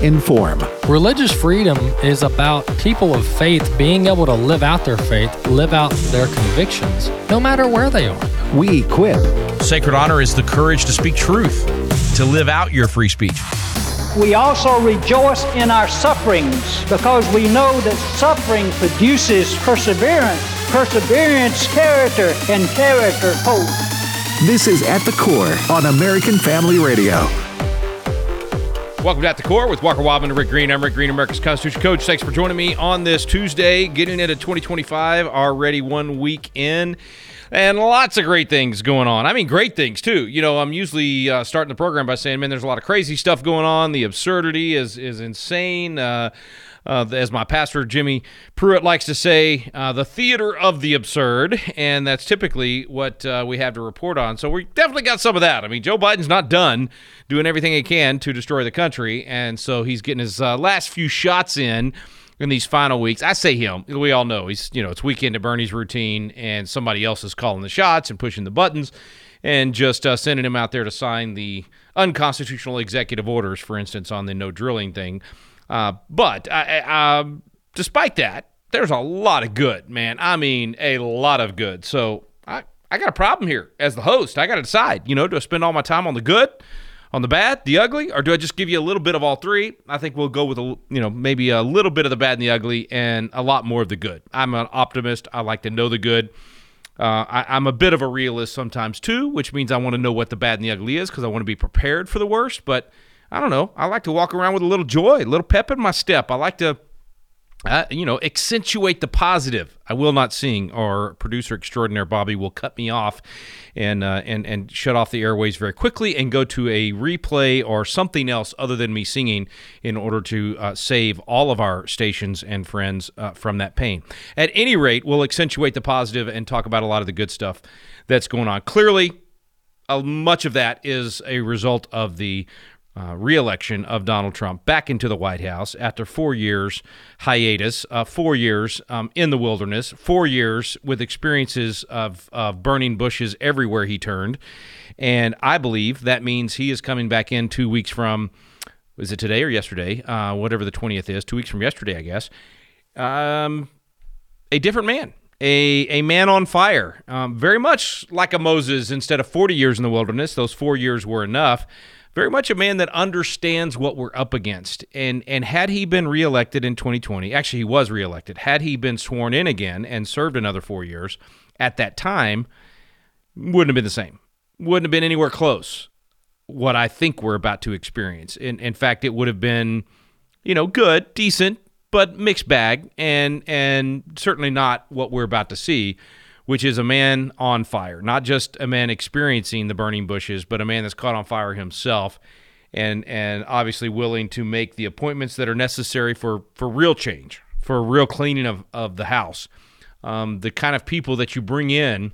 inform. Religious freedom is about people of faith being able to live out their faith, live out their convictions, no matter where they are. We equip. Sacred honor is the courage to speak truth, to live out your free speech. We also rejoice in our sufferings because we know that suffering produces perseverance, perseverance, character, and character, hope. This is At the Core on American Family Radio. Welcome to At the Core with Walker Wildman and Rick Green. I'm Rick Green, America's Constitution Coach. Thanks for joining me on this Tuesday, getting into 2025, already 1 week in. And lots of great things going on. I mean, great things, too. You know, I'm usually starting the program by saying, man, there's a lot of crazy stuff going on. The absurdity is insane. As my pastor, Jimmy Pruitt, likes to say, the theater of the absurd. And that's typically what we have to report on. So we definitely got some of that. I mean, Joe Biden's not done doing everything he can to destroy the country. And so he's getting his last few shots in these final weeks. I say him. We all know he's, it's weekend at Bernie's routine, and somebody else is calling the shots and pushing the buttons and just sending him out there to sign the unconstitutional executive orders, for instance, on the no drilling thing. But despite that, there's a lot of good, man. I mean, a lot of good. So I got a problem here as the host. I got to decide, do I spend all my time on the good, on the bad, the ugly, or do I just give you a little bit of all three? I think we'll go with maybe a little bit of the bad and the ugly and a lot more of the good. I'm an optimist. I like to know the good. I'm a bit of a realist sometimes too, which means I want to know what the bad and the ugly is because I want to be prepared for the worst. But I don't know. I like to walk around with a little joy, a little pep in my step. I like to accentuate the positive. I will not sing, or producer extraordinaire Bobby will cut me off and shut off the airways very quickly and go to a replay or something else other than me singing in order to save all of our stations and friends from that pain. At any rate, we'll accentuate the positive and talk about a lot of the good stuff that's going on. Clearly, much of that is a result of the re-election of Donald Trump back into the White House after 4 years hiatus, 4 years in the wilderness, 4 years with experiences of burning bushes everywhere he turned. And I believe that means he is coming back in 2 weeks from, is it today or yesterday? Whatever the 20th is, 2 weeks from yesterday, I guess. A different man. A man on fire, very much like a Moses. Instead of 40 years in the wilderness, those 4 years were enough. Very much a man that understands what we're up against. And had he been reelected in 2020, actually he was reelected, had he been sworn in again and served another 4 years at that time, wouldn't have been the same. Wouldn't have been anywhere close what I think we're about to experience. In fact, it would have been, good, decent, but mixed bag, and certainly not what we're about to see, which is a man on fire, not just a man experiencing the burning bushes, but a man that's caught on fire himself and obviously willing to make the appointments that are necessary for real change, for a real cleaning of the house. The kind of people that you bring in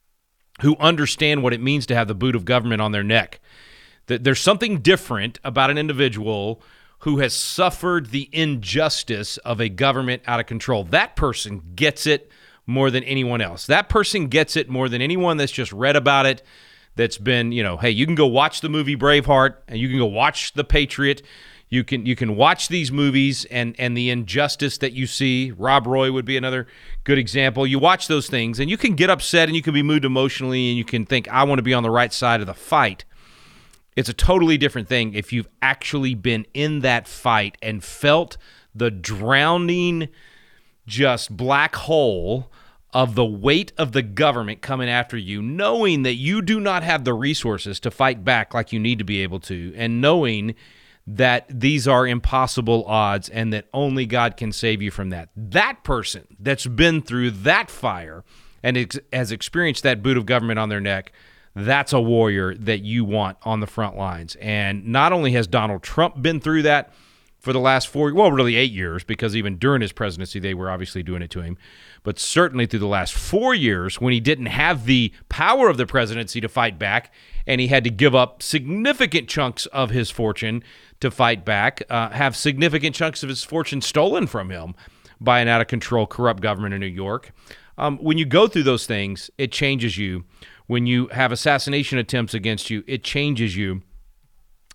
who understand what it means to have the boot of government on their neck. There's something different about an individual who has suffered the injustice of a government out of control. That person gets it more than anyone else. That person gets it more than anyone that's just read about it, that's been, hey, you can go watch the movie Braveheart, and you can go watch The Patriot. You can watch these movies and the injustice that you see. Rob Roy would be another good example. You watch those things, and you can get upset, and you can be moved emotionally, and you can think, I want to be on the right side of the fight. It's a totally different thing if you've actually been in that fight and felt the drowning just black hole of the weight of the government coming after you, knowing that you do not have the resources to fight back like you need to be able to, and knowing that these are impossible odds and that only God can save you from that. That person that's been through that fire and has experienced that boot of government on their neck, that's a warrior that you want on the front lines. And not only has Donald Trump been through that for the last 8 years, because even during his presidency, they were obviously doing it to him, but certainly through the last 4 years when he didn't have the power of the presidency to fight back, and he had to give up significant chunks of his fortune to fight back, have significant chunks of his fortune stolen from him by an out-of-control, corrupt government in New York. When you go through those things, it changes you. When you have assassination attempts against you, it changes you.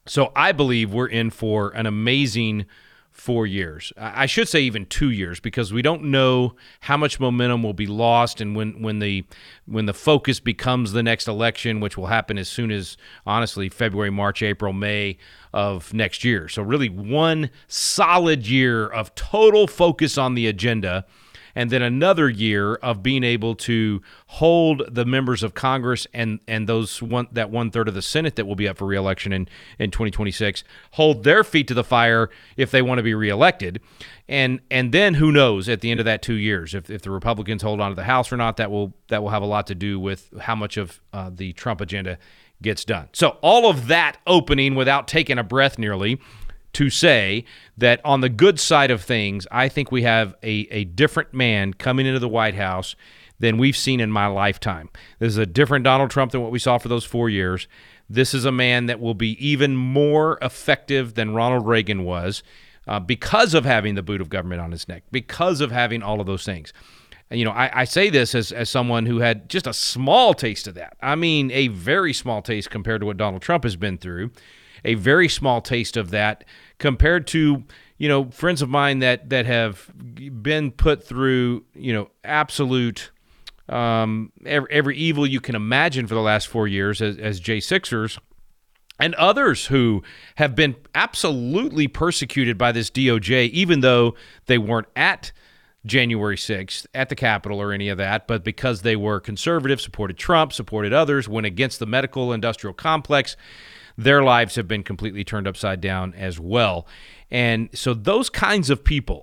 So I believe we're in for an amazing 4 years. I should say even 2 years, because we don't know how much momentum will be lost, and when the focus becomes the next election, which will happen as soon as, honestly, February, March, April, May of next year. So really one solid year of total focus on the agenda, and then another year of being able to hold the members of Congress and those that 1/3 of the Senate that will be up for reelection in 2026, hold their feet to the fire if they want to be reelected. And then who knows at the end of that 2 years, if the Republicans hold on to the House or not, that will have a lot to do with how much of the Trump agenda gets done. So all of that opening without taking a breath nearly, to say that on the good side of things, I think we have a different man coming into the White House than we've seen in my lifetime. This is a different Donald Trump than what we saw for those 4 years. This is a man that will be even more effective than Ronald Reagan was because of having the boot of government on his neck, because of having all of those things. You know, I say this as someone who had just a small taste of that. I mean, a very small taste compared to what Donald Trump has been through. A very small taste of that compared to, you know, friends of mine that have been put through, you know, absolute every evil you can imagine for the last 4 years as J6ers, and others who have been absolutely persecuted by this DOJ, even though they weren't at January 6th at the Capitol or any of that, but because they were conservative, supported Trump, supported others, went against the medical industrial complex, their lives have been completely turned upside down as well. And so those kinds of people,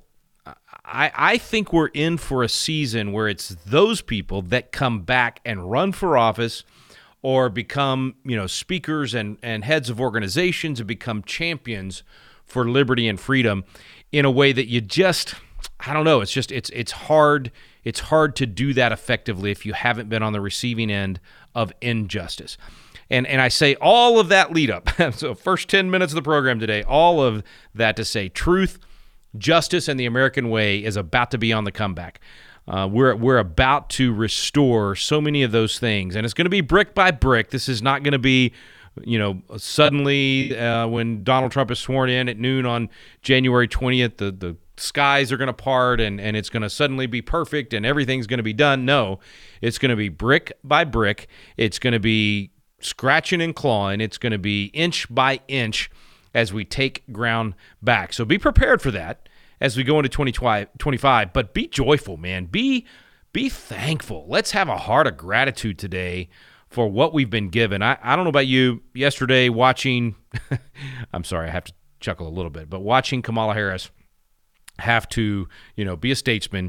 I think we're in for a season where it's those people that come back and run for office or become, you know, speakers and heads of organizations and become champions for liberty and freedom in a way that you just, I don't know, it's hard to do that effectively if you haven't been on the receiving end of injustice. And I say all of that lead up, so first 10 minutes of the program today, all of that to say truth, justice, and the American way is about to be on the comeback. We're about to restore so many of those things, and it's going to be brick by brick. This is not going to be, you know, suddenly when Donald Trump is sworn in at noon on January 20th, the skies are going to part and it's going to suddenly be perfect and everything's going to be done. No, it's going to be brick by brick. It's going to be scratching and clawing. It's going to be inch by inch as we take ground back. So be prepared for that as we go into 2025, but be joyful, man. Be thankful. Let's have a heart of gratitude today for what we've been given. I don't know about you, yesterday watching, I'm sorry, I have to chuckle a little bit, but watching Kamala Harris have to, you know, be a statesman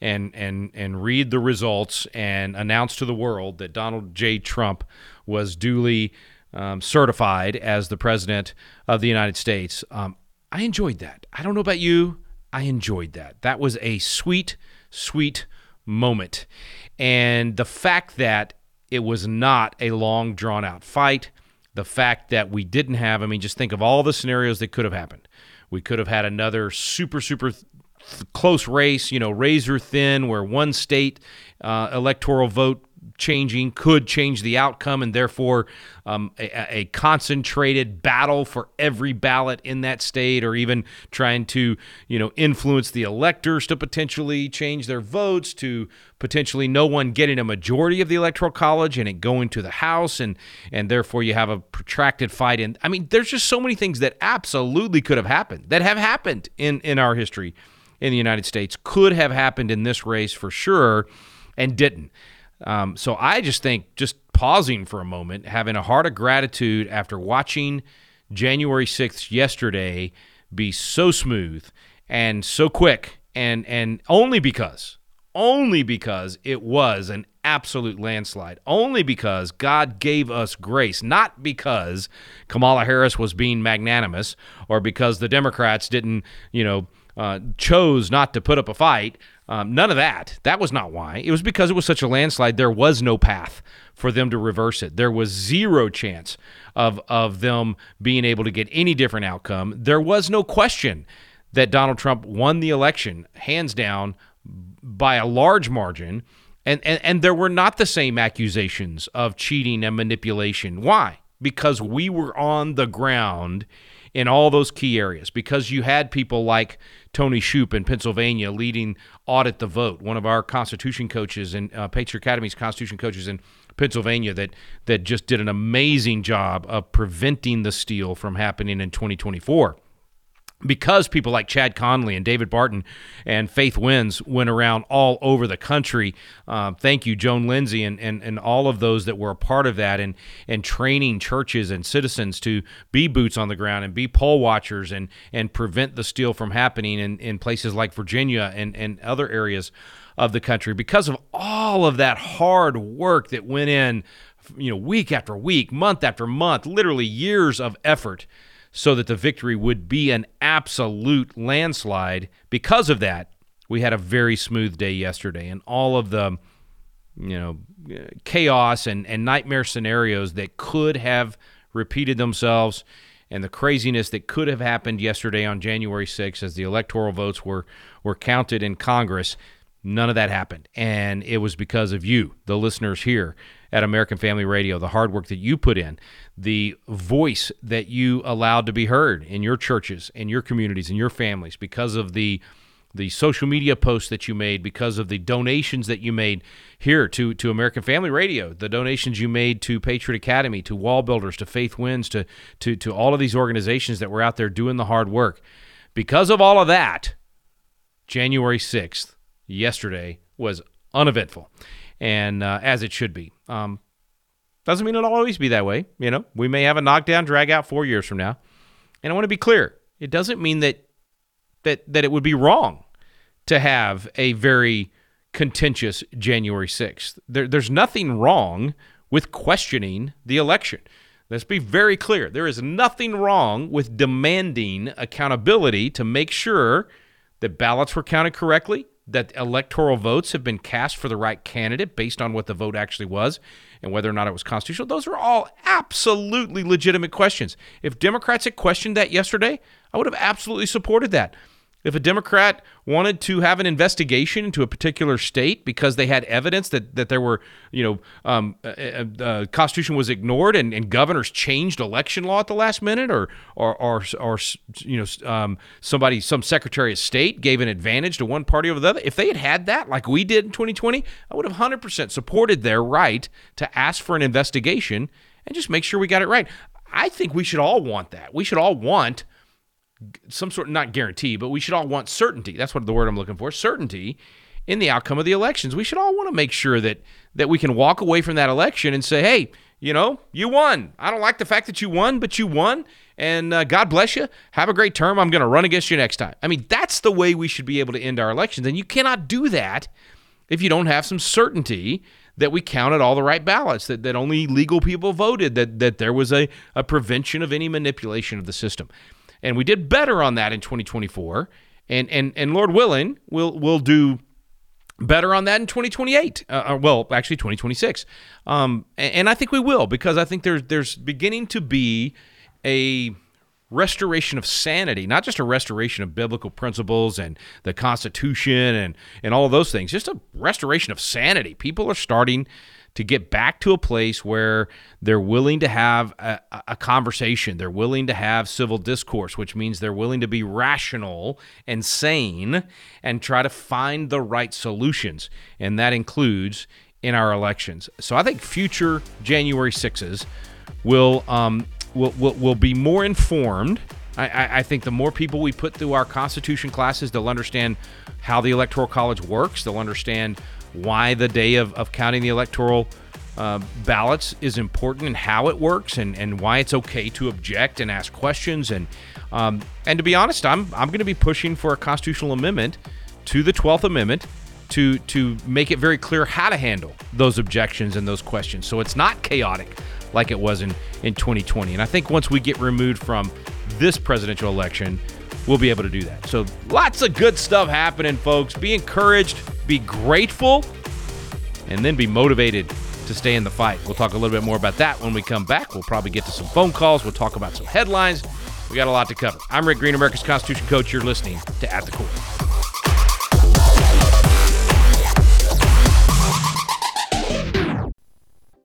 and read the results and announce to the world that Donald J. Trump was duly certified as the president of the United States. I enjoyed that. I don't know about you. I enjoyed that. That was a sweet, sweet moment. And the fact that it was not a long, drawn-out fight, the fact that we didn't have, I mean, just think of all the scenarios that could have happened. We could have had another super close race, you know, razor thin, where one state electoral vote changing could change the outcome, and therefore a concentrated battle for every ballot in that state, or even trying to, you know, influence the electors to potentially change their votes, to potentially no one getting a majority of the Electoral College and it going to the House, and therefore you have a protracted fight. And I mean, there's just so many things that absolutely could have happened, that have happened in our history in the United States, could have happened in this race for sure, and didn't. So I just think, just pausing for a moment, having a heart of gratitude after watching January 6th yesterday be so smooth and so quick, and only because it was an absolute landslide, only because God gave us grace, not because Kamala Harris was being magnanimous or because the Democrats didn't, you know, chose not to put up a fight. None of that. That was not why. It was because it was such a landslide. There was no path for them to reverse it. There was zero chance of them being able to get any different outcome. There was no question that Donald Trump won the election, hands down, by a large margin. And there were not the same accusations of cheating and manipulation. Why? because we were on the ground in all those key areas, because you had people like Tony Shoup in Pennsylvania leading Audit the Vote, one of our Constitution coaches and Patriot Academy's Constitution coaches in Pennsylvania that just did an amazing job of preventing the steal from happening in 2024. Because people like Chad Conley and David Barton and Faith Wins went around all over the country. Thank you, Joan Lindsay, and all of those that were a part of that, and training churches and citizens to be boots on the ground and be poll watchers and prevent the steal from happening in places like Virginia and other areas of the country. Because of all of that hard work that went in, week after week, month after month, literally years of effort, so that the victory would be an absolute landslide. Because of that, we had a very smooth day yesterday, and all of the chaos and nightmare scenarios that could have repeated themselves and the craziness that could have happened yesterday on January 6th as the electoral votes were counted in Congress, none of that happened. And it was because of you, the listeners here at American Family Radio, the hard work that you put in, the voice that you allowed to be heard in your churches, in your communities, in your families, because of the social media posts that you made, because of the donations that you made here to American Family Radio, the donations you made to Patriot Academy, to Wall Builders, to Faith Wins, to all of these organizations that were out there doing the hard work. Because of all of that, January 6th, yesterday, was uneventful, and as it should be. Doesn't mean it'll always be that way. We may have a knockdown, drag out 4 years from now. And I want to be clear. It doesn't mean that it would be wrong to have a very contentious January 6th. There's nothing wrong with questioning the election. Let's be very clear. There is nothing wrong with demanding accountability to make sure that ballots were counted correctly, that electoral votes have been cast for the right candidate based on what the vote actually was and whether or not it was constitutional. Those are all absolutely legitimate questions. If Democrats had questioned that yesterday, I would have absolutely supported that. If a Democrat wanted to have an investigation into a particular state because they had evidence that there were, Constitution was ignored and governors changed election law at the last minute, or some Secretary of State gave an advantage to one party over the other, if they had that like we did in 2020, I would have 100% supported their right to ask for an investigation and just make sure we got it right. I think we should all want that. We should all want some sort, not guarantee, but we should all want certainty. That's what the word I'm looking for, certainty in the outcome of the elections. We should all want to make sure that we can walk away from that election and say, hey, you won. I don't like the fact that you won, but you won, and God bless you. Have a great term. I'm going to run against you next time. I mean, that's the way we should be able to end our elections, and you cannot do that if you don't have some certainty that we counted all the right ballots, that only legal people voted, that there was a prevention of any manipulation of the system. And we did better on that in 2024, and Lord willing, we'll do better on that in 2028. Actually 2026. And I think we will, because I think there's beginning to be a restoration of sanity, not just a restoration of biblical principles and the Constitution and all of those things, just a restoration of sanity. People are starting to get back to a place where they're willing to have a conversation. They're willing to have civil discourse, which means they're willing to be rational and sane and try to find the right solutions. And that includes in our elections. So I think future January 6s will be more informed. I think the more people we put through our Constitution classes, they'll understand how the Electoral College works. They'll understand why the day of counting the electoral ballots is important and how it works, and why it's okay to object and ask questions. And to be honest, I'm going to be pushing for a constitutional amendment to the 12th Amendment to make it very clear how to handle those objections and those questions, so it's not chaotic like it was in 2020. And I think once we get removed from this presidential election, we'll be able to do that. So lots of good stuff happening, folks. Be encouraged, be grateful, and then be motivated to stay in the fight. We'll talk a little bit more about that when we come back. We'll probably get to some phone calls. We'll talk about some headlines. We got a lot to cover. I'm Rick Green, America's Constitution Coach. You're listening to At the Core.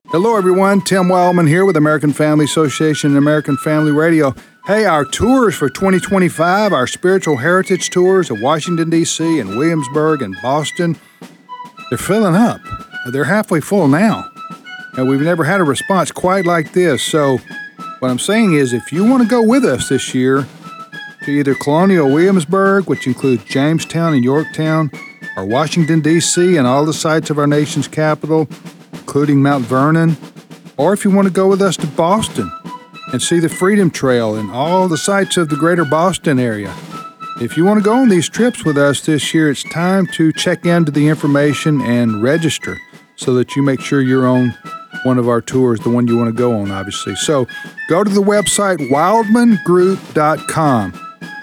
Hello, everyone. Tim Wildman here with American Family Association and American Family Radio. Hey, our tours for 2025, our spiritual heritage tours of Washington, D.C. and Williamsburg and Boston, they're filling up. They're halfway full now. And we've never had a response quite like this. So what I'm saying is if you want to go with us this year to either Colonial Williamsburg, which includes Jamestown and Yorktown, or Washington, D.C. and all the sites of our nation's capital, including Mount Vernon, or if you want to go with us to Boston and see the Freedom Trail and all the sites of the greater Boston area. If you want to go on these trips with us this year, it's time to check into the information and register so that you make sure you're on one of our tours, the one you want to go on, obviously. So go to the website wildmangroup.com,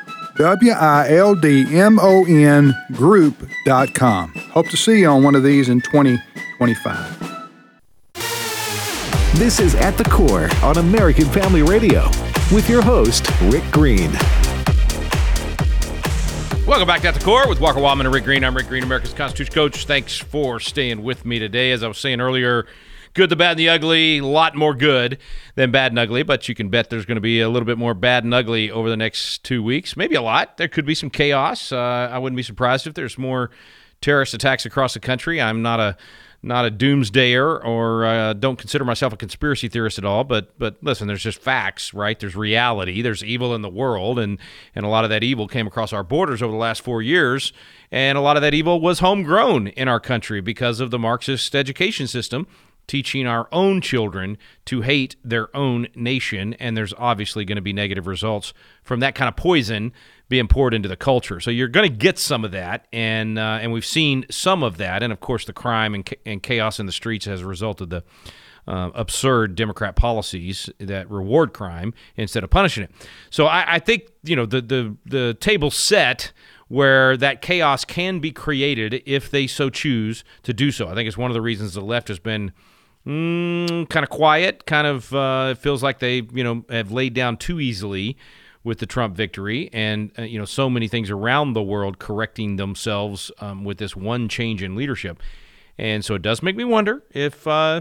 WILDMON group.com. Hope to see you on one of these in 2025. This is At the Core on American Family Radio with your host, Rick Green. Welcome back to At the Core with Walker Wildman and Rick Green. I'm Rick Green, America's Constitution Coach. Thanks for staying with me today. As I was saying earlier, good, the bad, and the ugly. A lot more good than bad and ugly, but you can bet there's going to be a little bit more bad and ugly over the next 2 weeks. Maybe a lot. There could be some chaos. I wouldn't be surprised if there's more terrorist attacks across the country. I'm not a doomsdayer or don't consider myself a conspiracy theorist at all, but listen, there's just facts, right? There's reality. There's evil in the world, and a lot of that evil came across our borders over the last 4 years, and a lot of that evil was homegrown in our country because of the Marxist education system teaching our own children to hate their own nation, and there's obviously going to be negative results from that kind of poison being poured into the culture. So you're going to get some of that, and we've seen some of that, and of course the crime and chaos in the streets as a result of the absurd Democrat policies that reward crime instead of punishing it. So I think the table's set where that chaos can be created if they so choose to do so. I think it's one of the reasons the left has been kind of quiet, it feels like they have laid down too easily with the Trump victory, and so many things around the world correcting themselves with this one change in leadership. And so it does make me wonder if they're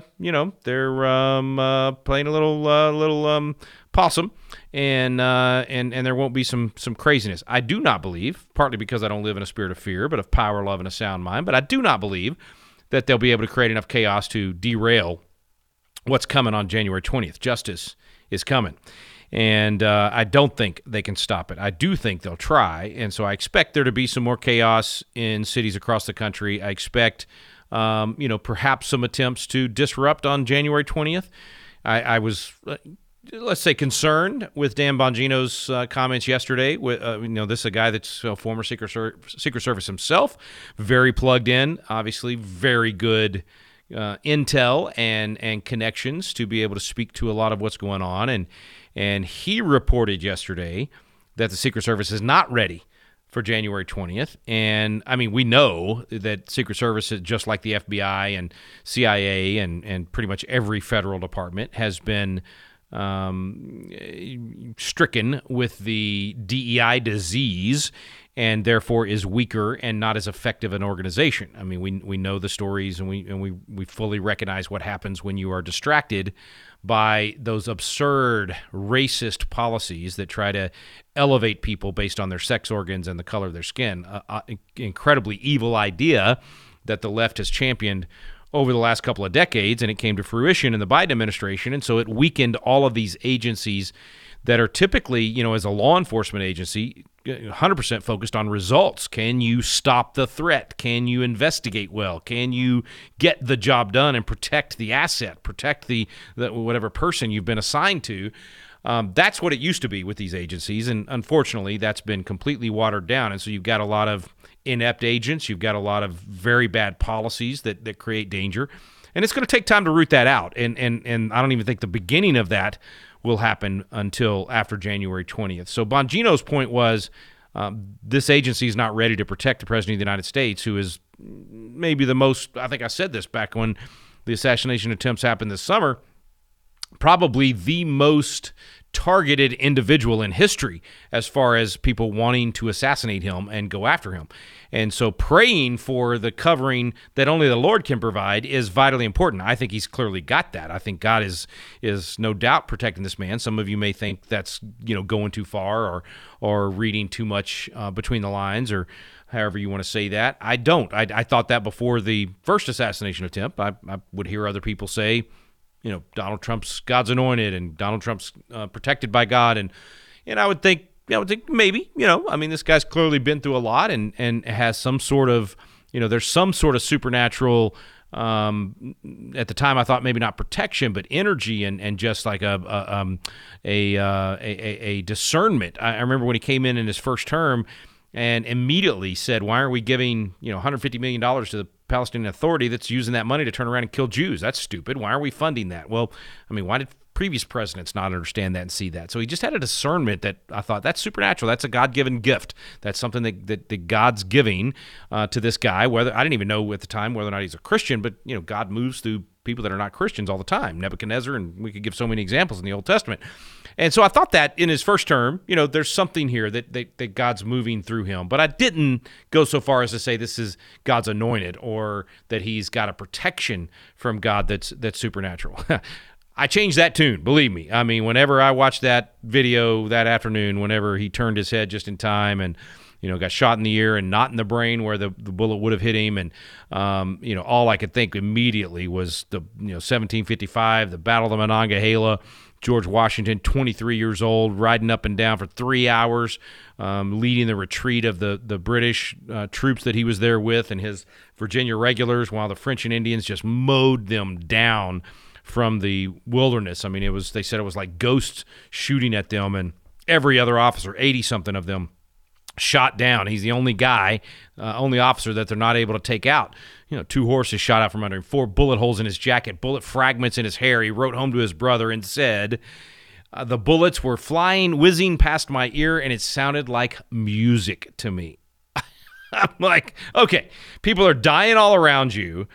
playing a little possum, and there won't be some craziness. I do not believe, partly because I don't live in a spirit of fear, but of power, love, and a sound mind. But I do not believe that they'll be able to create enough chaos to derail what's coming on January 20th. Justice is coming. And I don't think they can stop it. I do think they'll try, and so I expect there to be some more chaos in cities across the country. I expect, perhaps some attempts to disrupt on January 20th. I was, let's say, concerned with Dan Bongino's comments yesterday. This is a guy that's a former Secret Service himself, very plugged in, obviously very good intel and connections to be able to speak to a lot of what's going on. And he reported yesterday that the Secret Service is not ready for January 20th. And, I mean, we know that Secret Service, just like the FBI and CIA and pretty much every federal department, has been stricken with the DEI disease and therefore is weaker and not as effective an organization. I mean, we know the stories, and we fully recognize what happens when you are distracted by those absurd racist policies that try to elevate people based on their sex organs and the color of their skin. Incredibly evil idea that the left has championed over the last couple of decades, and it came to fruition in the Biden administration, and so it weakened all of these agencies that are typically, as a law enforcement agency, 100% focused on results. Can you stop the threat? Can you investigate well? Can you get the job done and protect the asset, protect the whatever person you've been assigned to? That's what it used to be with these agencies, and unfortunately, that's been completely watered down. And so you've got a lot of inept agents. You've got a lot of very bad policies that create danger, and it's going to take time to root that out. And I don't even think the beginning of that will happen until after January 20th. So Bongino's point was this agency is not ready to protect the President of the United States, who is maybe the most, I think I said this back when the assassination attempts happened this summer, probably the most targeted individual in history as far as people wanting to assassinate him and go after him. And so praying for the covering that only the Lord can provide is vitally important. I think he's clearly got that. I think God is no doubt protecting this man. Some of you may think that's, going too far or reading too much between the lines, or however you want to say that. I don't. I thought that before the first assassination attempt. I would hear other people say, Donald Trump's God's anointed and Donald Trump's protected by God. And I would think, maybe, this guy's clearly been through a lot and has some sort of, there's some sort of supernatural, at the time I thought maybe not protection, but energy and just like a discernment. I remember when he came in his first term and immediately said, why aren't we giving, $150 million to the Palestinian Authority that's using that money to turn around and kill Jews? That's stupid. Why aren't we funding that? Well, why did previous presidents not understand that and see that? So he just had a discernment that I thought, that's supernatural. That's a God-given gift. That's something that God's giving to this guy. Whether I didn't even know at the time whether or not he's a Christian, but God moves through people that are not Christians all the time. Nebuchadnezzar, and we could give so many examples in the Old Testament. And so I thought that in his first term, there's something here that God's moving through him. But I didn't go so far as to say this is God's anointed or that he's got a protection from God that's supernatural. I changed that tune, believe me. Whenever I watched that video that afternoon, whenever he turned his head just in time and got shot in the ear and not in the brain where the bullet would have hit him. And, all I could think immediately was the, 1755, the Battle of the Monongahela, George Washington, 23 years old, riding up and down for 3 hours, leading the retreat of the British troops that he was there with and his Virginia regulars, while the French and Indians just mowed them down from the wilderness. They said it was like ghosts shooting at them, and every other officer, 80-something of them, shot down. He's the only guy, only officer that they're not able to take out. 2 horses shot out from under him, 4 bullet holes in his jacket, bullet fragments in his hair. He wrote home to his brother and said, the bullets were whizzing past my ear, and it sounded like music to me. I'm like, okay, people are dying all around you.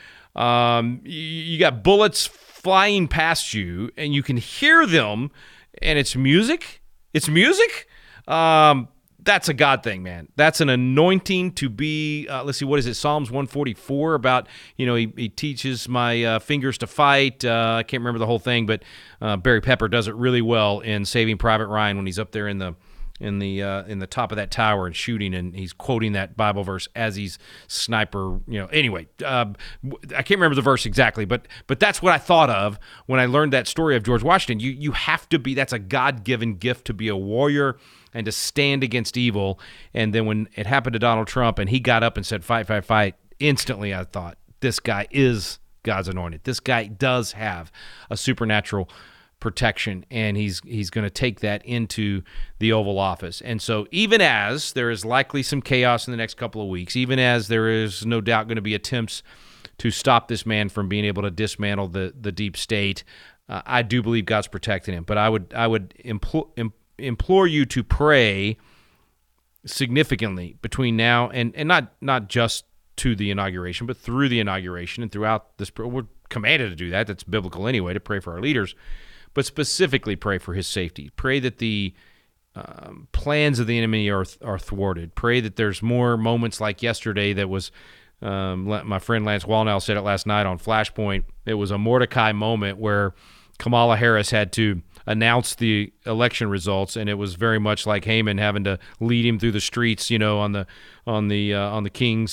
You got bullets flying past you, and you can hear them, and it's music? It's music? That's a God thing, man. That's an anointing to be, let's see, what is it? Psalms 144 about, he teaches my fingers to fight. I can't remember the whole thing, but Barry Pepper does it really well in Saving Private Ryan when he's up there in the top of that tower and shooting, and he's quoting that Bible verse as he's sniper. Anyway, I can't remember the verse exactly, but that's what I thought of when I learned that story of George Washington. You have to be. That's a God-given gift to be a warrior and to stand against evil. And then when it happened to Donald Trump and he got up and said, fight, fight, fight, instantly I thought, this guy is God's anointed. This guy does have a supernatural protection, and he's going to take that into the Oval Office. And so even as there is likely some chaos in the next couple of weeks, even as there is no doubt going to be attempts to stop this man from being able to dismantle the deep state, I do believe God's protecting him. But I would implore you to pray significantly between now and not just to the inauguration, but through the inauguration and throughout this. We're commanded to do that. That's biblical anyway, to pray for our leaders. But specifically pray for his safety. Pray that the plans of the enemy are thwarted. Pray that there's more moments like yesterday that was, my friend Lance Wallnau said it last night on Flashpoint, it was a Mordecai moment where Kamala Harris had to announce the election results, and it was very much like Haman having to lead him through the streets, on the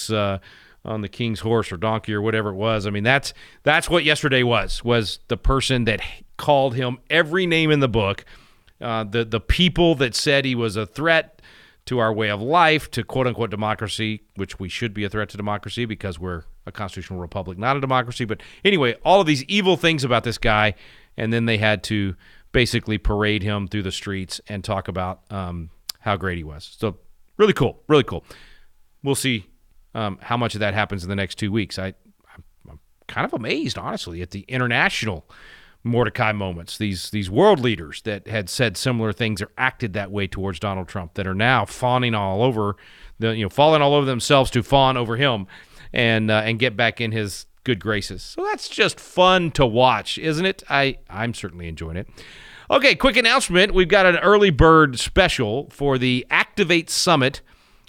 king's horse or donkey or whatever it was. That's what yesterday was the person that called him every name in the book, the people that said he was a threat to our way of life, to quote-unquote democracy, which we should be a threat to democracy because we're a constitutional republic, not a democracy. But anyway, all of these evil things about this guy, and then they had to basically parade him through the streets and talk about how great he was. So really cool, really cool. We'll see how much of that happens in the next 2 weeks. I'm kind of amazed, honestly, at the international Mordecai moments. These world leaders that had said similar things or acted that way towards Donald Trump that are now falling all over themselves to fawn over him and get back in his good graces. So that's just fun to watch, isn't it? I'm certainly enjoying it. Okay, quick announcement. We've got an early bird special for the Activate Summit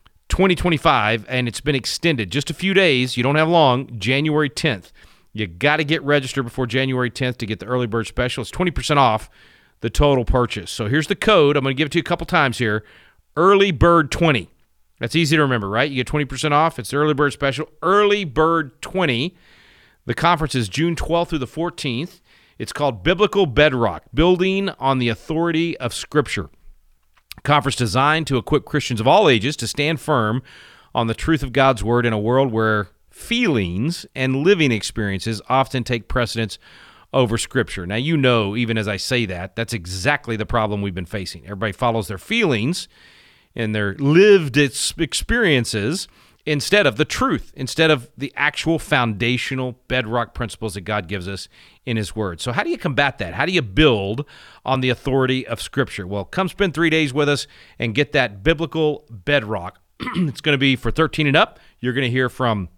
2025, and it's been extended just a few days. You don't have long, January 10th. You got to get registered before January 10th to get the early bird special. It's 20% off the total purchase. So here's the code. I'm going to give it to you a couple times here. Early Bird 20. That's easy to remember, right? You get 20% off. It's the early bird special. Early Bird 20. The conference is June 12th through the 14th. It's called Biblical Bedrock, Building on the Authority of Scripture. A conference designed to equip Christians of all ages to stand firm on the truth of God's Word in a world where feelings and living experiences often take precedence over Scripture. Now, you know, even as I say that, that's exactly the problem we've been facing. Everybody follows their feelings and their lived experiences instead of the truth, instead of the actual foundational bedrock principles that God gives us in His Word. So how do you combat that? How do you build on the authority of Scripture? Well, come spend 3 days with us and get that biblical bedrock. It's going to be for 13 and up. You're going to hear from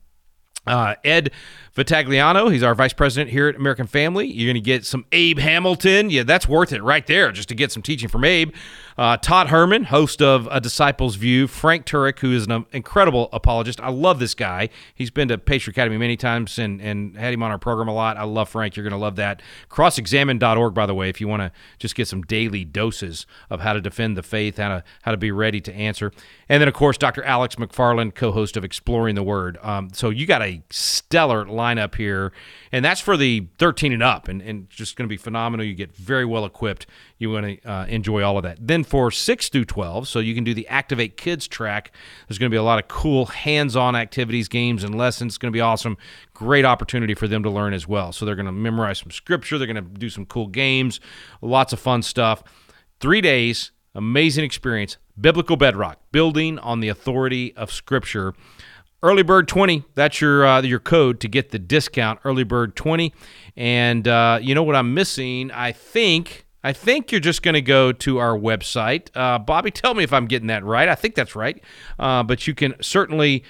Ed Vitagliano. He's our vice president here at American Family. You're going to get some Abe Hamilton. Yeah, that's worth it right there just to get some teaching from Abe. Todd Herman, host of A Disciple's View. Frank Turek, who is an incredible apologist. I love this guy. He's been to Patriot Academy many times and had him on our program a lot. I love Frank. You're going to love that. Crossexamine.org, by the way, if you want to just get some daily doses of how to defend the faith, how to be ready to answer. And then, of course, Dr. Alex McFarland, co-host of Exploring the Word. So you got a stellar lineup here, and that's for the 13 and up, and just going to be phenomenal. You get very well equipped. You want to enjoy all of that. Then for 6 through 12, so you can do the Activate Kids track. There's going to be a lot of cool hands-on activities, games, and lessons. It's going to be awesome. Great opportunity for them to learn as well. So they're going to memorize some scripture. They're going to do some cool games, lots of fun stuff. 3 days, amazing experience. Biblical Bedrock, building on the authority of Scripture. Early Bird 20, that's your code to get the discount, Early Bird 20. And you know what I'm missing? I think you're just going to go to our website. Bobby, tell me if I'm getting that right. I think that's right. But you can certainly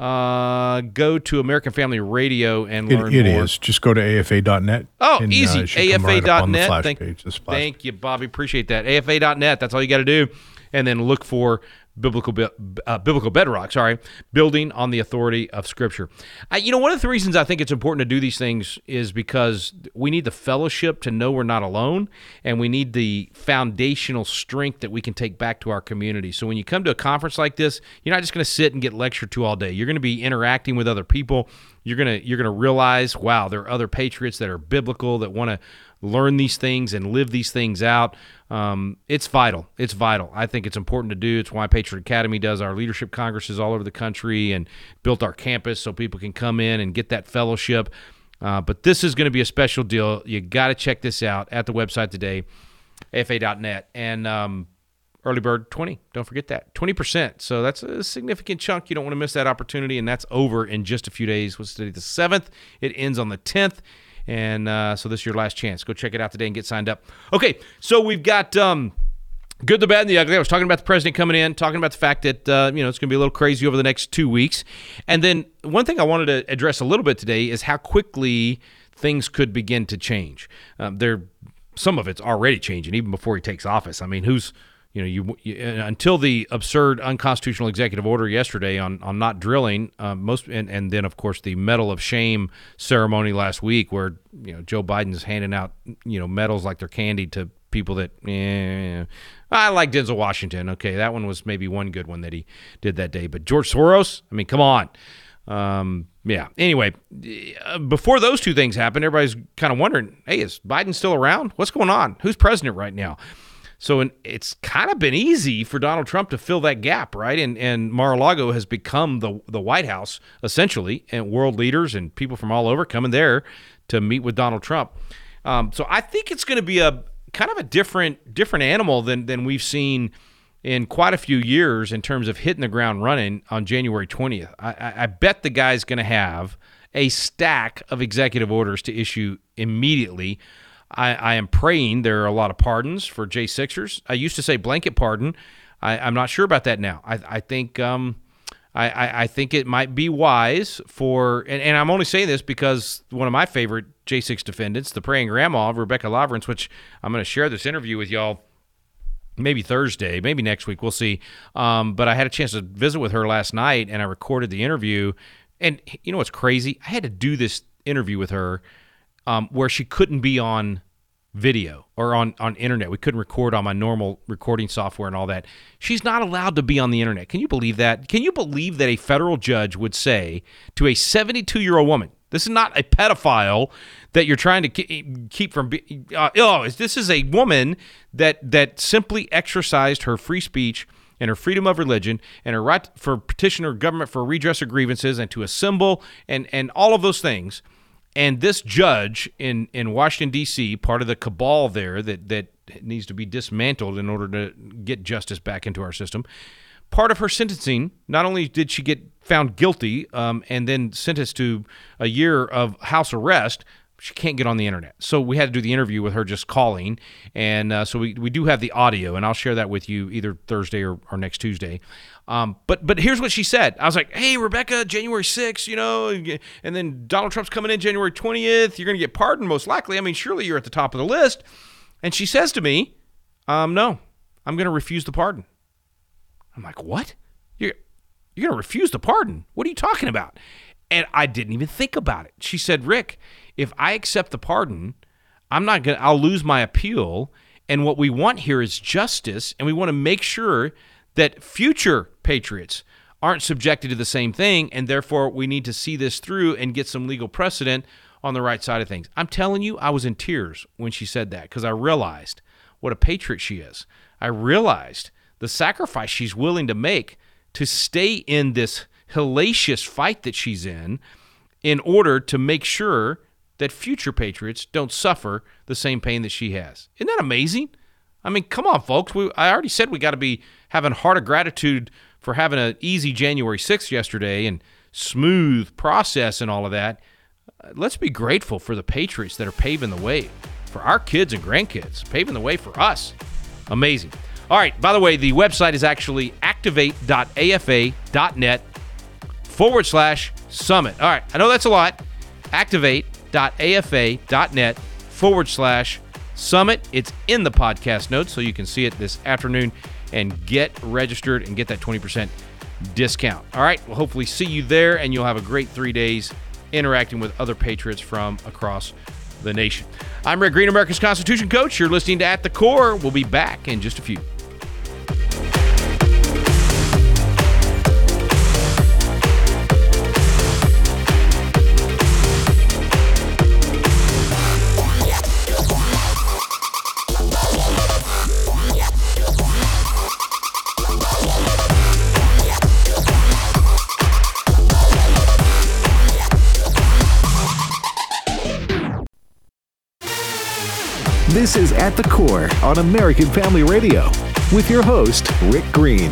go to American Family Radio and learn more. It is. Just go to afa.net. Oh, easy. AFA.net. Right thank you, Bobby. Appreciate that. AFA.net. That's all you got to do. And then look for Biblical Bedrock, building on the authority of Scripture. One of the reasons I think it's important to do these things is because we need the fellowship to know we're not alone, and we need the foundational strength that we can take back to our community. So when you come to a conference like this, you're not just going to sit and get lectured to all day. You're going to be interacting with other people. You're going to realize, wow, there are other patriots that are biblical, that want to learn these things and live these things out. It's vital. It's vital. I think it's important to do. It's why Patriot Academy does our leadership congresses all over the country and built our campus so people can come in and get that fellowship. But this is going to be a special deal. You got to check this out at the website today, afa.net. And Early Bird 20. Don't forget that. 20%. So that's a significant chunk. You don't want to miss that opportunity. And that's over in just a few days. What's today? The 7th. It ends on the 10th. And so this is your last chance. Go check it out today and get signed up. Okay, so we've got good, the bad, and the ugly. I was talking about the president coming in, talking about the fact that it's going to be a little crazy over the next 2 weeks. And then one thing I wanted to address a little bit today is how quickly things could begin to change. Some of it's already changing even before he takes office. I mean, until the absurd unconstitutional executive order yesterday on not drilling, and then of course the Medal of Shame ceremony last week, where Joe Biden's handing out medals like they're candy to people that I like Denzel Washington. Okay, that one was maybe one good one that he did that day, but George Soros, I mean, come on. Anyway, before those two things happened, everybody's kind of wondering, hey, is Biden still around? What's going on? Who's president right now? So it's kind of been easy for Donald Trump to fill that gap, right? And Mar-a-Lago has become the White House, essentially, and world leaders and people from all over coming there to meet with Donald Trump. So I think it's going to be a kind of a different animal than we've seen in quite a few years in terms of hitting the ground running on January 20th. I bet the guy's going to have a stack of executive orders to issue immediately. I am praying there are a lot of pardons for J6ers. I used to say blanket pardon. I'm not sure about that now. I think I think it might be wise for, and I'm only saying this because one of my favorite J6 defendants, the praying grandma, Rebecca Lawrence, which I'm going to share this interview with y'all maybe Thursday, maybe next week, we'll see. But I had a chance to visit with her last night, and I recorded the interview. And you know what's crazy? I had to do this interview with her where she couldn't be on video or on internet. We couldn't record on my normal recording software and all that. She's not allowed to be on the internet. Can you believe that? Can you believe that a federal judge would say to a 72-year-old woman, this is not a pedophile that you're trying to keep from being, this is a woman that simply exercised her free speech and her freedom of religion and her right for petition her government for redress of grievances and to assemble and all of those things. And this judge in Washington, D.C., part of the cabal there that needs to be dismantled in order to get justice back into our system, part of her sentencing, not only did she get found guilty and then sentenced to a year of house arrest, she can't get on the internet. So we had to do the interview with her just calling. And so we do have the audio, and I'll share that with you either Thursday or next Tuesday. But here's what she said. I was like, hey, Rebecca, January 6th, and then Donald Trump's coming in January 20th. You're going to get pardoned most likely. I mean, surely you're at the top of the list. And she says to me, no, I'm going to refuse the pardon. I'm like, what? You're going to refuse the pardon? What are you talking about? And I didn't even think about it. She said, Rick, if I accept the pardon, I'll lose my appeal. And what we want here is justice. And we want to make sure that future patriots aren't subjected to the same thing. And therefore, we need to see this through and get some legal precedent on the right side of things. I'm telling you, I was in tears when she said that because I realized what a patriot she is. I realized the sacrifice she's willing to make to stay in this hellacious fight that she's in order to make sure that future patriots don't suffer the same pain that she has. Isn't that amazing? I mean, come on, folks. I already said we got to be having heart of gratitude for having an easy January 6th yesterday and smooth process and all of that. Let's be grateful for the patriots that are paving the way for our kids and grandkids, paving the way for us. Amazing. All right, by the way, the website is actually activate.afa.net/summit. All right, I know that's a lot. Activate.afa.net/summit. It's in the podcast notes, so you can see it this afternoon and get registered and get that 20% discount. All right, we'll hopefully see you there, and you'll have a great 3 days interacting with other patriots from across the nation. I'm Rick Green, America's Constitution Coach. You're listening to At the Core. We'll be back in just a few. This is At the Core on American Family Radio with your host, Rick Green.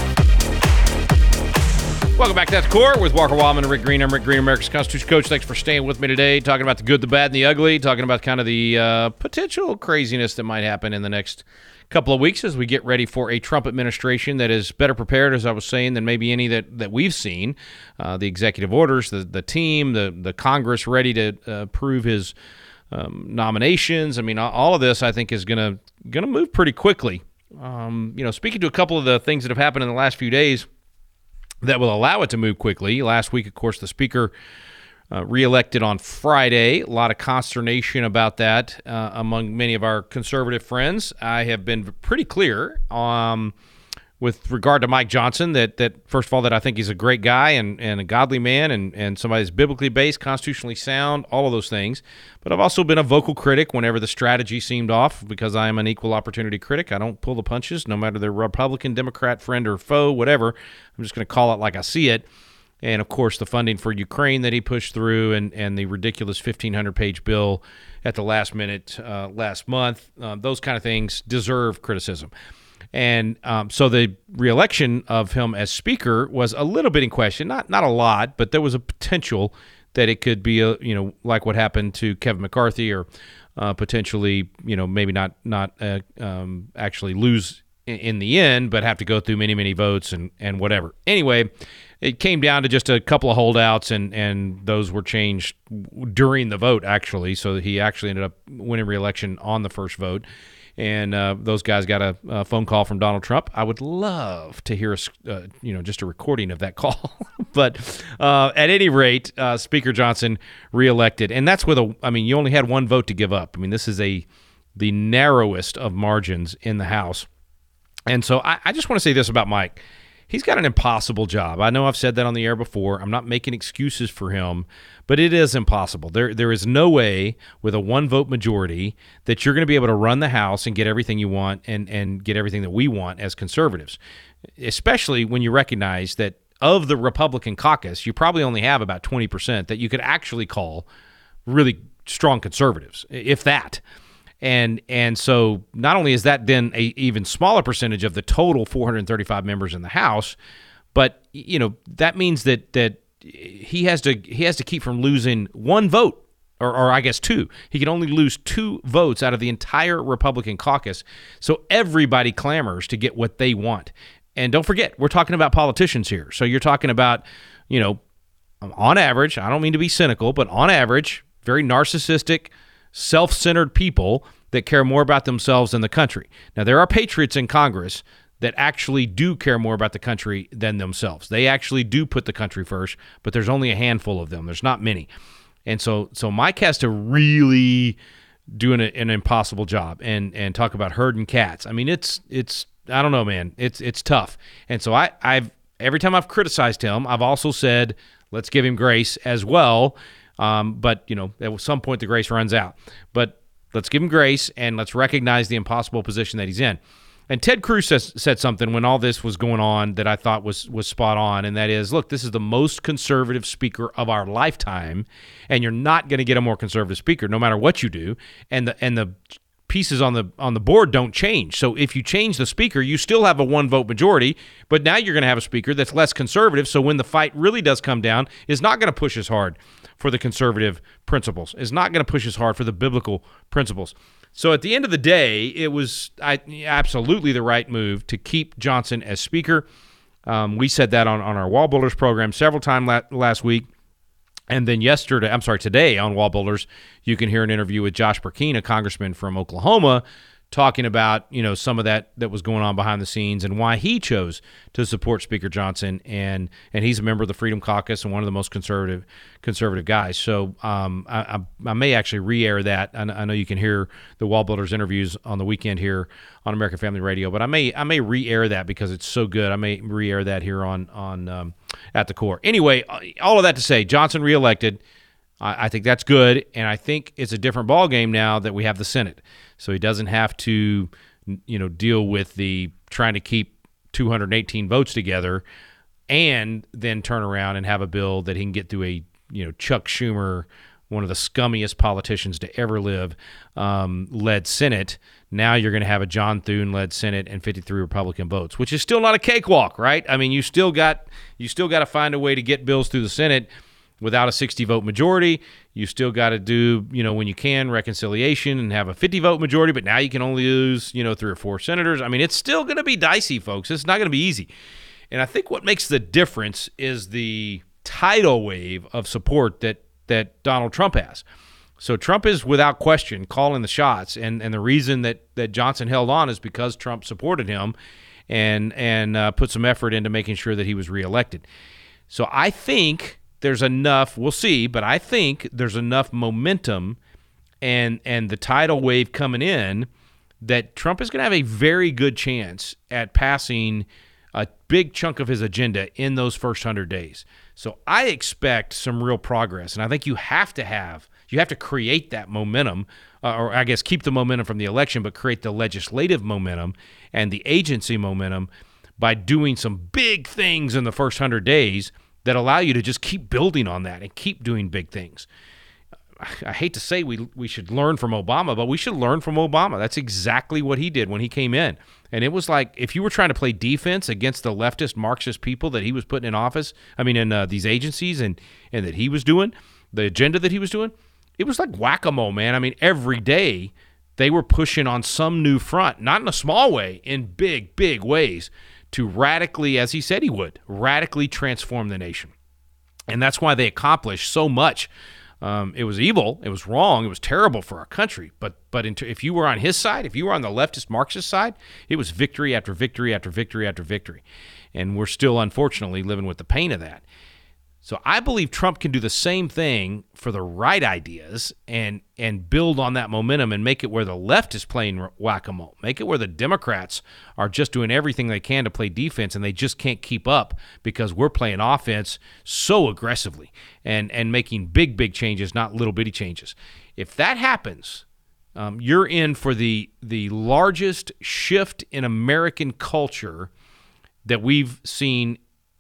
Welcome back to At the Core with Walker Wildman and Rick Green. I'm Rick Green, America's Constitution Coach. Thanks for staying with me today, talking about the good, the bad, and the ugly, talking about kind of the potential craziness that might happen in the next couple of weeks as we get ready for a Trump administration that is better prepared, as I was saying, than maybe any that we've seen. The executive orders, the team, the Congress ready to approve his nominations. I mean, all of this, I think, is gonna move pretty quickly. Speaking to a couple of the things that have happened in the last few days that will allow it to move quickly. Last week, of course, the speaker reelected on Friday. A lot of consternation about that among many of our conservative friends. I have been pretty clear with regard to Mike Johnson that first of all, that I think he's a great guy and a godly man and somebody that's biblically based, constitutionally sound, all of those things. But I've also been a vocal critic whenever the strategy seemed off because I am an equal opportunity critic. I don't pull the punches, no matter they're Republican, Democrat, friend, or foe, whatever. I'm just going to call it like I see it. And, of course, the funding for Ukraine that he pushed through and the ridiculous 1,500-page bill at the last minute last month, those kind of things deserve criticism. And so the reelection of him as speaker was a little bit in question, not a lot, but there was a potential that it could be, like what happened to Kevin McCarthy or potentially, maybe not actually lose in the end, but have to go through many, many votes and whatever. Anyway, It came down to just a couple of holdouts, and those were changed during the vote, actually. So he actually ended up winning re-election on the first vote. And those guys got a phone call from Donald Trump. I would love to hear just a recording of that call. But at any rate, Speaker Johnson reelected, and that's with you only had one vote to give up. I mean, this is the narrowest of margins in the House. And so I just want to say this about Mike. He's got an impossible job. I know I've said that on the air before. I'm not making excuses for him, but it is impossible. There is no way with a one-vote majority that you're going to be able to run the House and get everything you want and get everything that we want as conservatives, especially when you recognize that of the Republican caucus, you probably only have about 20% that you could actually call really strong conservatives, if that. And so not only is that then a even smaller percentage of the total 435 members in the House, but that means that he has to keep from losing one vote, or I guess two. He can only lose 2 votes out of the entire Republican caucus. So everybody clamors to get what they want. And don't forget, we're talking about politicians here. So you're talking about, on average, I don't mean to be cynical, but on average, very narcissistic, self-centered people that care more about themselves than the country. Now, there are patriots in Congress that actually do care more about the country than themselves. They actually do put the country first, but there's only a handful of them. There's not many. And so Mike has to really do an impossible job and talk about herding cats. I mean, it's I don't know, man. It's tough. And so I've every time I've criticized him, I've also said, let's give him grace as well. But, at some point the grace runs out. But let's give him grace and let's recognize the impossible position that he's in. And Ted Cruz said something when all this was going on that I thought was spot on, and that is, look, this is the most conservative speaker of our lifetime, and you're not going to get a more conservative speaker no matter what you do. And the pieces on the board don't change. So if you change the speaker, you still have a one-vote majority, but now you're going to have a speaker that's less conservative, so when the fight really does come down, is not going to push as hard for the conservative principles, is not going to push as hard for the biblical principles. So at the end of the day, it was absolutely the right move to keep Johnson as speaker. We said that on our Wall Builders program several times last week. And then today on Wall Builders, you can hear an interview with Josh Burkeen, a congressman from Oklahoma, talking about, some of that was going on behind the scenes and why he chose to support Speaker Johnson. And he's a member of the Freedom Caucus and one of the most conservative guys. So I may actually re-air that. I know you can hear the Wall Builders interviews on the weekend here on American Family Radio, but I may re-air that because it's so good. I may re-air that here on At the Core. Anyway, all of that to say, Johnson reelected. I think that's good, and I think it's a different ballgame now that we have the Senate. So he doesn't have to, deal with the trying to keep 218 votes together and then turn around and have a bill that he can get through a, Chuck Schumer, one of the scummiest politicians to ever live, led Senate. Now you're going to have a John Thune-led Senate and 53 Republican votes, which is still not a cakewalk, right? I mean, you still got to find a way to get bills through the Senate without a 60-vote majority. You still got to do, when you can, reconciliation and have a 50-vote majority, but now you can only lose, 3 or 4 senators. I mean, it's still going to be dicey, folks. It's not going to be easy. And I think what makes the difference is the tidal wave of support that Donald Trump has. So Trump is, without question, calling the shots, and the reason that Johnson held on is because Trump supported him and put some effort into making sure that he was reelected. So I think there's enough, we'll see, but I think there's enough momentum and the tidal wave coming in that Trump is going to have a very good chance at passing a big chunk of his agenda in those first 100 days. So I expect some real progress, and I think you have to create that momentum, or I guess keep the momentum from the election, but create the legislative momentum and the agency momentum by doing some big things in the first 100 days that allow you to just keep building on that and keep doing big things. I hate to say we should learn from Obama, but we should learn from Obama. That's exactly what he did when he came in. And it was like if you were trying to play defense against the leftist Marxist people that he was putting in office, in these agencies and that he was doing, the agenda that he was doing, it was like whack-a-mole, man. I mean, every day they were pushing on some new front, not in a small way, in big, big ways, to radically, as he said he would, radically transform the nation. And that's why they accomplished so much. It was evil, it was wrong, it was terrible for our country. But if you were on his side, if you were on the leftist Marxist side, it was victory after victory after victory after victory. And we're still, unfortunately, living with the pain of that. So I believe Trump can do the same thing for the right ideas and build on that momentum and make it where the left is playing whack-a-mole. Make it where the Democrats are just doing everything they can to play defense and they just can't keep up because we're playing offense so aggressively and making big changes, not little bitty changes. If that happens, you're in for the largest shift in American culture that we've seen.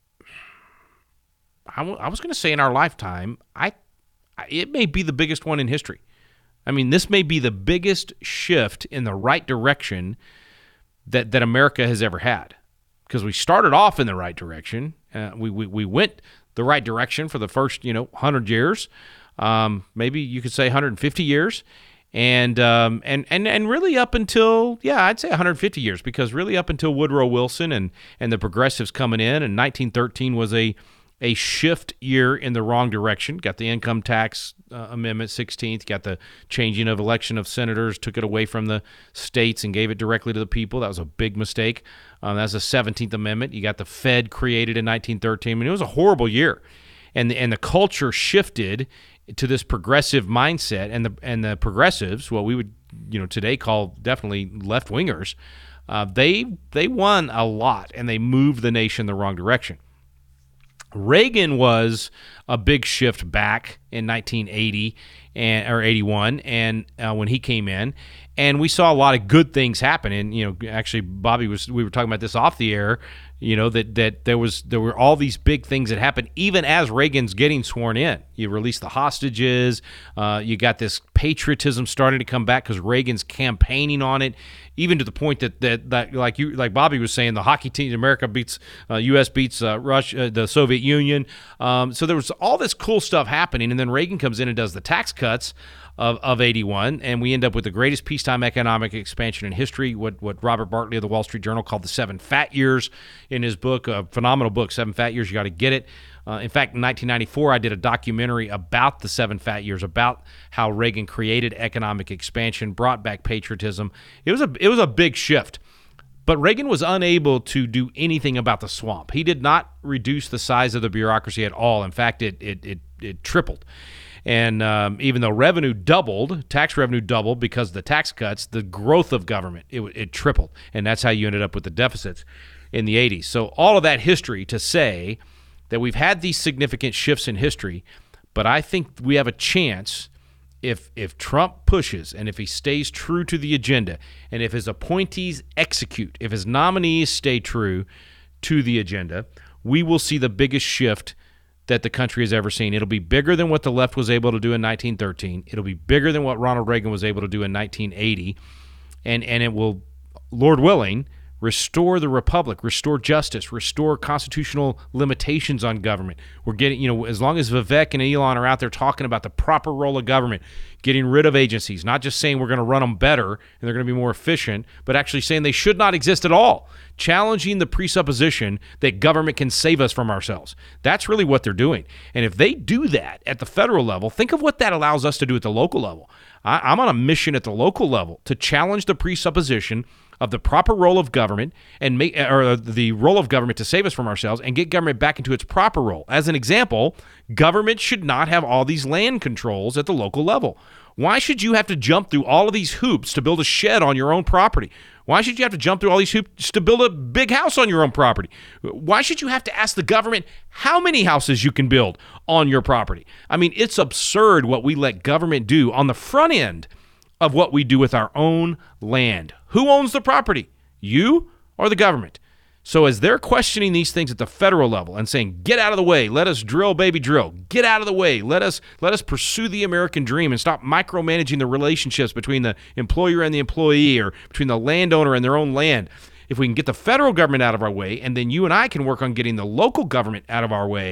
I was going to say in our lifetime. It may be the biggest one in history. I mean, this may be the biggest shift in the right direction that America has ever had. Because we started off in the right direction. We went the right direction for the first 100 years, maybe you could say 150 years, and really up until I'd say 150 years, because really up until Woodrow Wilson and the progressives coming in, and 1913 was a shift year in the wrong direction. Got the income tax amendment 16th, got the changing of election of senators, took it away from the states and gave it directly to the people. That was a big mistake. That was the 17th Amendment. You got the Fed created in 1913. I mean, it was a horrible year. And the culture shifted to this progressive mindset, and the progressives, what we would today call definitely left-wingers, they won a lot, and they moved the nation the wrong direction. Reagan was a big shift back in 1980 or 81, and when he came in, and we saw a lot of good things happen. And actually, Bobby we were talking about this off the air. That there were all these big things that happened even as Reagan's getting sworn in. You released the hostages. You got this patriotism starting to come back because Reagan's campaigning on it, even to the point that like Bobby was saying, the hockey team, America beats U.S. beats Russia, the Soviet Union. So there was all this cool stuff happening, and then Reagan comes in and does the tax cuts of 81, and we end up with the greatest peacetime economic expansion in history, what Robert Bartley of the Wall Street Journal called the 7 Fat Years in his book, a phenomenal book, 7 Fat Years. You got to get it. In fact, in 1994, I did a documentary about the 7 Fat Years, about how Reagan created economic expansion, brought back patriotism. It was a big shift. But Reagan was unable to do anything about the swamp. He did not reduce the size of the bureaucracy at all. In fact, it tripled. And even though revenue doubled, tax revenue doubled because of the tax cuts, the growth of government, it tripled. And that's how you ended up with the deficits in the 80s. So all of that history to say that we've had these significant shifts in history, but I think we have a chance if Trump pushes and if he stays true to the agenda, and if his appointees execute, if his nominees stay true to the agenda, we will see the biggest shift that the country has ever seen. It'll be bigger than what the left was able to do in 1913. It'll be bigger than what Ronald Reagan was able to do in 1980. And it will, Lord willing, restore the republic, restore justice, restore constitutional limitations on government. We're getting, as long as Vivek and Elon are out there talking about the proper role of government, getting rid of agencies, not just saying we're going to run them better and they're going to be more efficient, but actually saying they should not exist at all, challenging the presupposition that government can save us from ourselves. That's really what they're doing. And if they do that at the federal level, think of what that allows us to do at the local level. I'm on a mission at the local level to challenge the presupposition of the proper role of government and the role of government to save us from ourselves and get government back into its proper role. As an example, government should not have all these land controls at the local level. Why should you have to jump through all of these hoops to build a shed on your own property? Why should you have to jump through all these hoops to build a big house on your own property? Why should you have to ask the government how many houses you can build on your property? I mean, it's absurd what we let government do on the front end of what we do with our own land. Who owns the property? You or the government? So as they're questioning these things at the federal level and saying, get out of the way, let us drill, baby, drill. Get out of the way. Let us pursue the American dream and stop micromanaging the relationships between the employer and the employee, or between the landowner and their own land. If we can get the federal government out of our way, and then you and I can work on getting the local government out of our way,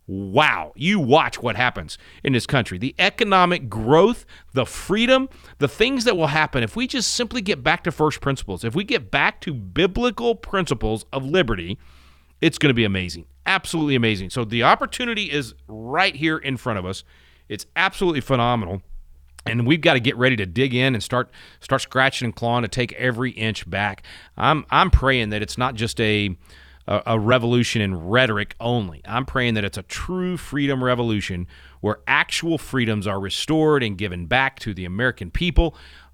wow, you watch what happens in this country. The economic growth, the freedom, the things that will happen if we just simply get back to first principles, if we get back to biblical principles of liberty, it's going to be amazing. Absolutely amazing. So the opportunity is right here in front of us. It's absolutely phenomenal. And we've got to get ready to dig in and start scratching and clawing to take every inch back. I'm praying that it's not just a revolution in rhetoric only. I'm praying that it's a true freedom revolution where actual freedoms are restored and given back to the American people,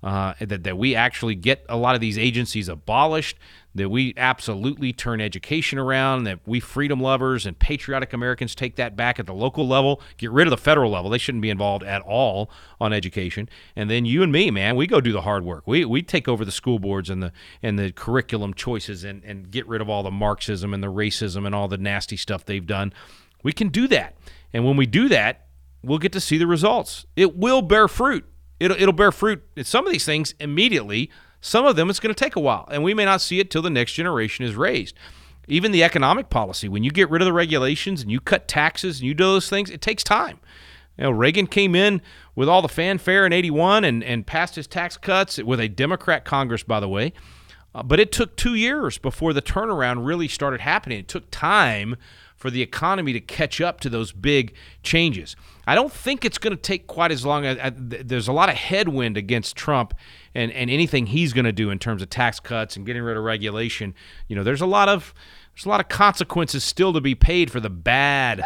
that we actually get a lot of these agencies abolished, that we absolutely turn education around, that we freedom lovers and patriotic Americans take that back at the local level, get rid of the federal level. They shouldn't be involved at all on education. And then you and me, man, we go do the hard work. We take over the school boards and the curriculum choices and get rid of all the Marxism and the racism and all the nasty stuff they've done. We can do that. And when we do that, we'll get to see the results. It will bear fruit. It'll bear fruit. Some of these things immediately. Some of them it's going to take a while, and we may not see it till the next generation is raised. Even the economic policy, when you get rid of the regulations and you cut taxes and you do those things, it takes time. You know, Reagan came in with all the fanfare in 81 and passed his tax cuts with a Democrat Congress, by the way. But it took 2 years before the turnaround really started happening. It took time for the economy to catch up to those big changes. I don't think it's going to take quite as long. There's a lot of headwind against Trump and anything he's going to do in terms of tax cuts and getting rid of regulation. You know, there's a lot of consequences still to be paid for the bad,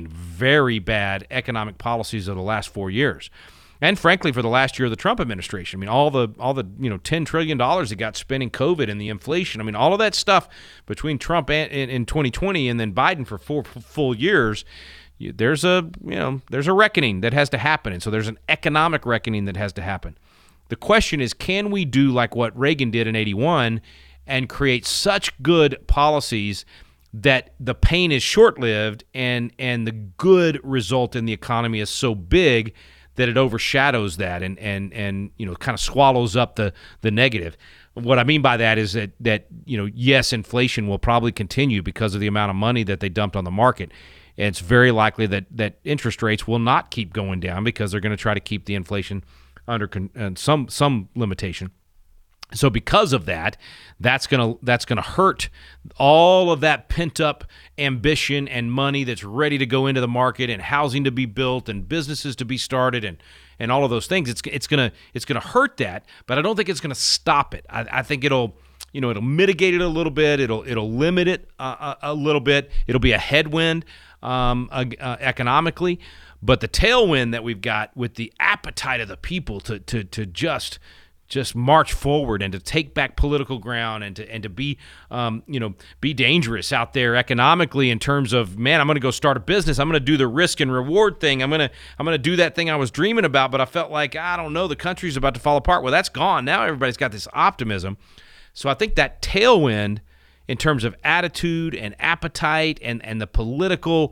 very bad economic policies of the last 4 years. And frankly, for the last year of the Trump administration, all the $10 trillion that got spent in COVID and the inflation, all of that stuff between Trump and in 2020 and then Biden for 4 full years, there's a reckoning that has to happen. And so there's an economic reckoning that has to happen. The question is, can we do like what Reagan did in 81 and create such good policies that the pain is short-lived and the good result in the economy is so big that it overshadows that and kind of swallows up the negative. What I mean by that is that yes, inflation will probably continue because of the amount of money that they dumped on the market. And it's very likely that interest rates will not keep going down because they're going to try to keep the inflation under some limitation. So because of that, that's gonna hurt all of that pent up ambition and money that's ready to go into the market and housing to be built and businesses to be started and all of those things. It's gonna hurt that, but I don't think it's gonna stop it. I think it'll mitigate it a little bit. It'll limit it a little bit. It'll be a headwind economically, but the tailwind that we've got with the appetite of the people to just march forward and to take back political ground and to be be dangerous out there economically in terms of, man, I'm going to go start a business. I'm going to do the risk and reward thing. I'm going to do that thing I was dreaming about, but I felt like, I don't know, the country's about to fall apart. Well, that's gone. Now everybody's got this optimism. So I think that tailwind in terms of attitude and appetite and the political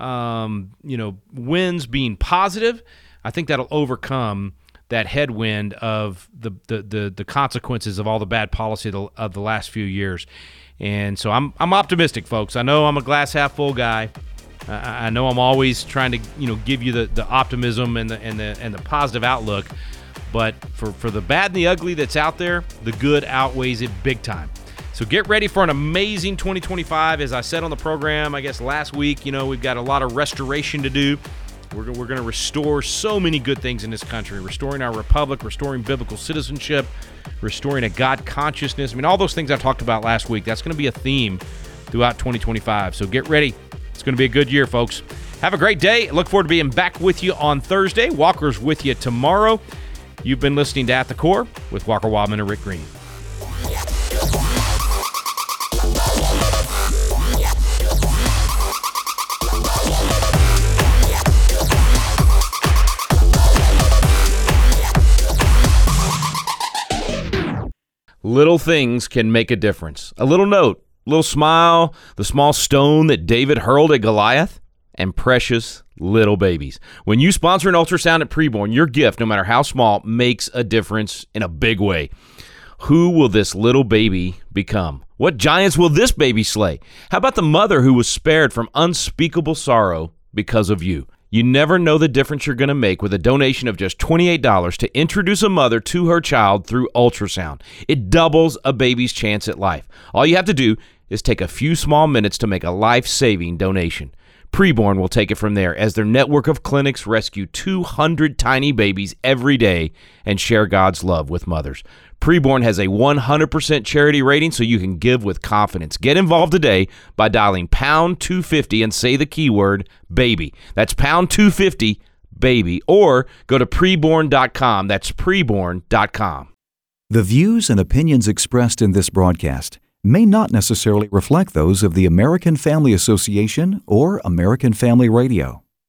winds being positive, I think that'll overcome that headwind of the consequences of all the bad policy of the last few years. And so I'm optimistic, folks. I know I'm a glass half full guy. I know I'm always trying to give you the optimism and the positive outlook. But for the bad and the ugly that's out there, the good outweighs it big time. So get ready for an amazing 2025. As I said on the program, I guess last week, we've got a lot of restoration to do. We're going to restore so many good things in this country, restoring our republic, restoring biblical citizenship, restoring a God consciousness. All those things I talked about last week, that's going to be a theme throughout 2025. So get ready. It's going to be a good year, folks. Have a great day. Look forward to being back with you on Thursday. Walker's with you tomorrow. You've been listening to At the Core with Walker Wildman and Rick Green. Little things can make a difference. A little note, a little smile, the small stone that David hurled at Goliath, and precious little babies. When you sponsor an ultrasound at Preborn, your gift, no matter how small, makes a difference in a big way. Who will this little baby become? What giants will this baby slay? How about the mother who was spared from unspeakable sorrow because of you. You never know the difference you're going to make with a donation of just $28 to introduce a mother to her child through ultrasound. It doubles a baby's chance at life. All you have to do is take a few small minutes to make a life-saving donation. Preborn will take it from there as their network of clinics rescue 200 tiny babies every day and share God's love with mothers. Preborn has a 100% charity rating, so you can give with confidence. Get involved today by dialing pound 250 and say the keyword baby. That's pound 250 baby, or go to preborn.com. That's preborn.com. The views and opinions expressed in this broadcast may not necessarily reflect those of the American Family Association or American Family Radio.